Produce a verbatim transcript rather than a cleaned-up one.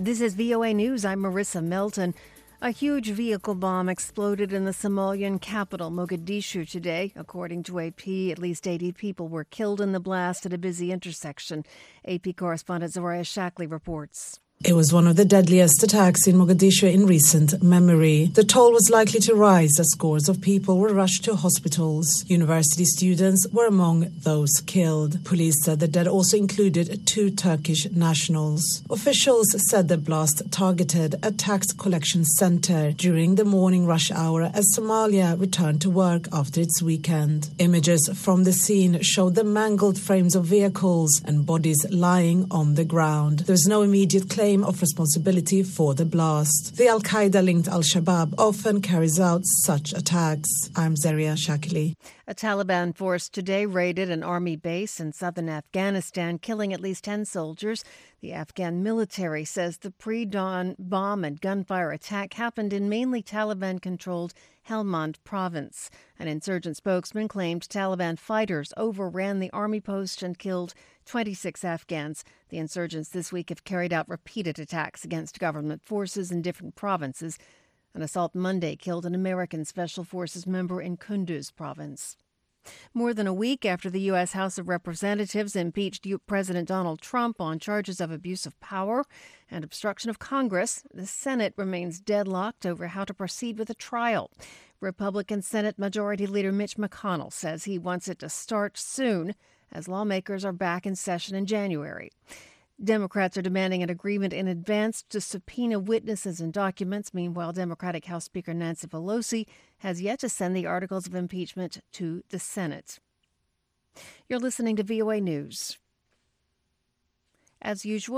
This is V O A News. I'm Marissa Melton. A huge vehicle bomb exploded in the Somalian capital, Mogadishu, today. According to A P, at least eighty people were killed in the blast at a busy intersection. A P correspondent Zoraya Shackley reports. It was one of the deadliest attacks in Mogadishu in recent memory. The toll was likely to rise as scores of people were rushed to hospitals. University students were among those killed. Police said the dead also included two Turkish nationals. Officials said the blast targeted a tax collection center during the morning rush hour as Somalia returned to work after its weekend. Images from the scene showed the mangled frames of vehicles and bodies lying on the ground. There was no immediate claim of responsibility for the blast. The Al-Qaeda-linked Al-Shabaab often carries out such attacks. I'm Zoraya Shackley. A Taliban force today raided an army base in southern Afghanistan, killing at least ten soldiers. The Afghan military says the pre-dawn bomb and gunfire attack happened in mainly Taliban-controlled Helmand province. An insurgent spokesman claimed Taliban fighters overran the army post and killed twenty-six Afghans. The insurgents this week have carried out repeated attacks against government forces in different provinces. An assault Monday killed an American Special Forces member in Kunduz province. More than a week after the U S House of Representatives impeached President Donald Trump on charges of abuse of power and obstruction of Congress, the Senate remains deadlocked over how to proceed with the trial. Republican Senate Majority Leader Mitch McConnell says he wants it to start soon, as lawmakers are back in session in January. Democrats are demanding an agreement in advance to subpoena witnesses and documents. Meanwhile, Democratic House Speaker Nancy Pelosi has yet to send the articles of impeachment to the Senate. You're listening to V O A News. As usual,